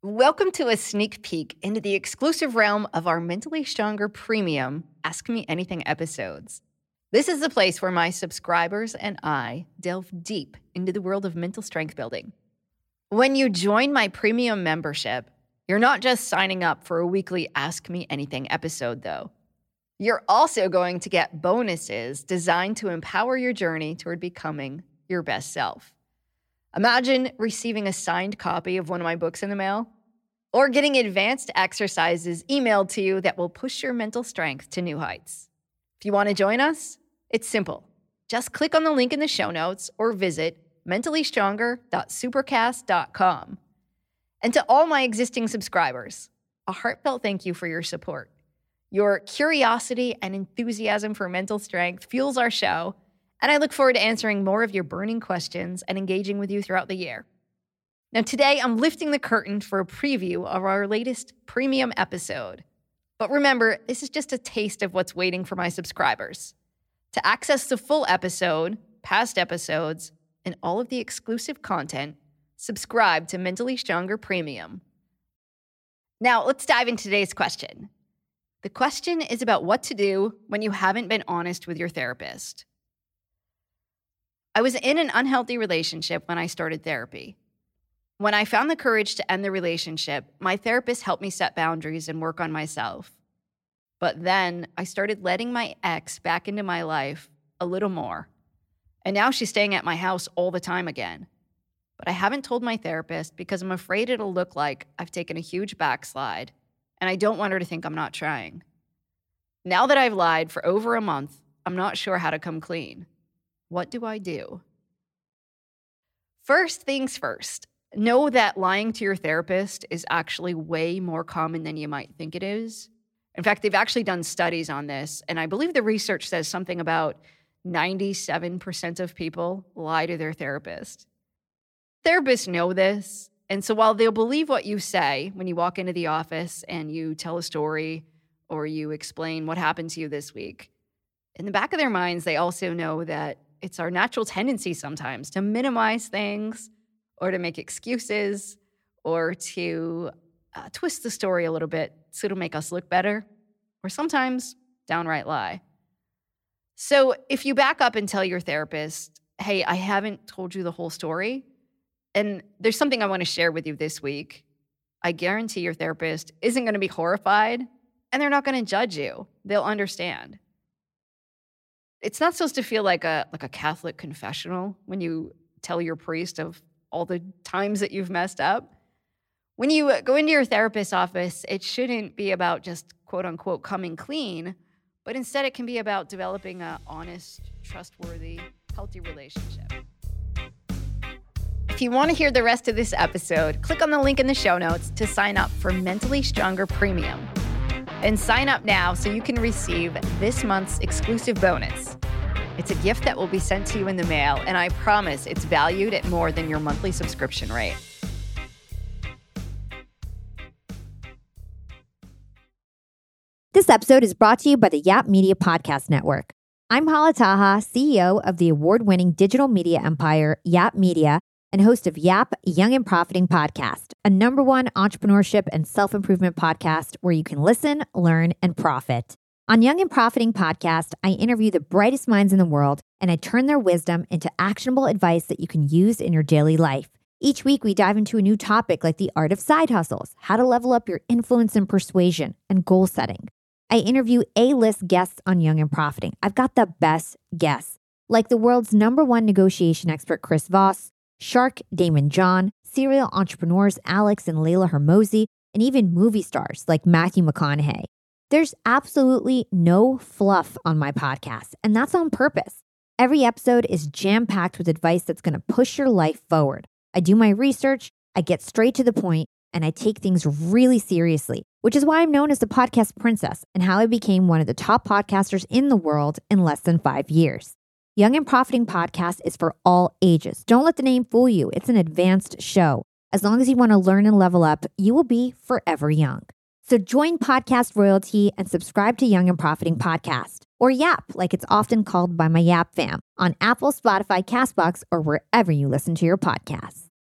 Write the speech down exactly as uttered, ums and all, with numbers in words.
Welcome to a sneak peek into the exclusive realm of our Mentally Stronger Premium Ask Me Anything episodes. This is the place where my subscribers and I delve deep into the world of mental strength building. When you join my premium membership, you're not just signing up for a weekly Ask Me Anything episode, though. You're also going to get bonuses designed to empower your journey toward becoming your best self. Imagine receiving a signed copy of one of my books in the mail, or getting advanced exercises emailed to you that will push your mental strength to new heights. If you want to join us, it's simple. Just click on the link in the show notes or visit mentally stronger dot supercast dot com. And to all my existing subscribers, a heartfelt thank you for your support. Your curiosity and enthusiasm for mental strength fuels our show, and I look forward to answering more of your burning questions and engaging with you throughout the year. Now, today, I'm lifting the curtain for a preview of our latest premium episode. But remember, this is just a taste of what's waiting for my subscribers. To access the full episode, past episodes, and all of the exclusive content, subscribe to Mentally Stronger Premium. Now, let's dive into today's question. The question is about what to do when you haven't been honest with your therapist. I was in an unhealthy relationship when I started therapy. When I found the courage to end the relationship, my therapist helped me set boundaries and work on myself. But then I started letting my ex back into my life a little more. And now she's staying at my house all the time again. But I haven't told my therapist because I'm afraid it'll look like I've taken a huge backslide, and I don't want her to think I'm not trying. Now that I've lied for over a month, I'm not sure how to come clean. What do I do? First things first, know that lying to your therapist is actually way more common than you might think it is. In fact, they've actually done studies on this, and I believe the research says something about ninety-seven percent of people lie to their therapist. Therapists know this, and so while they'll believe what you say when you walk into the office and you tell a story or you explain what happened to you this week, in the back of their minds, they also know that it's our natural tendency sometimes to minimize things or to make excuses or to uh, twist the story a little bit so it'll make us look better, or sometimes downright lie. So if you back up and tell your therapist, hey, I haven't told you the whole story, and there's something I want to share with you this week, I guarantee your therapist isn't going to be horrified, and they're not going to judge you. They'll understand. It's not supposed to feel like a like a Catholic confessional when you tell your priest of all the times that you've messed up. When you go into your therapist's office, it shouldn't be about just quote unquote coming clean, but instead it can be about developing an honest, trustworthy, healthy relationship. If you want to hear the rest of this episode, click on the link in the show notes to sign up for Mentally Stronger Premium. And sign up now so you can receive this month's exclusive bonus. It's a gift that will be sent to you in the mail, and I promise it's valued at more than your monthly subscription rate. This episode is brought to you by the Yap Media Podcast Network. I'm Hala Taha, C E O of the award-winning digital media empire, Yap Media, and host of Yap Young and Profiting Podcast, a number one entrepreneurship and self-improvement podcast where you can listen, learn, and profit. On Young and Profiting Podcast, I interview the brightest minds in the world, and I turn their wisdom into actionable advice that you can use in your daily life. Each week, we dive into a new topic like the art of side hustles, how to level up your influence and persuasion, and goal setting. I interview A-list guests on Young and Profiting. I've got the best guests, like the world's number one negotiation expert, Chris Voss, Shark Damon John, serial entrepreneurs Alex and Layla Hermosi, and even movie stars like Matthew McConaughey. There's absolutely no fluff on my podcast, and that's on purpose. Every episode is jam-packed with advice that's going to push your life forward. I do my research, I get straight to the point, and I take things really seriously, which is why I'm known as the podcast princess and how I became one of the top podcasters in the world in less than five years. Young and Profiting Podcast is for all ages. Don't let the name fool you. It's an advanced show. As long as you want to learn and level up, you will be forever young. So join Podcast Royalty and subscribe to Young and Profiting Podcast, or Yap, like it's often called by my Yap fam, on Apple, Spotify, CastBox, or wherever you listen to your podcasts.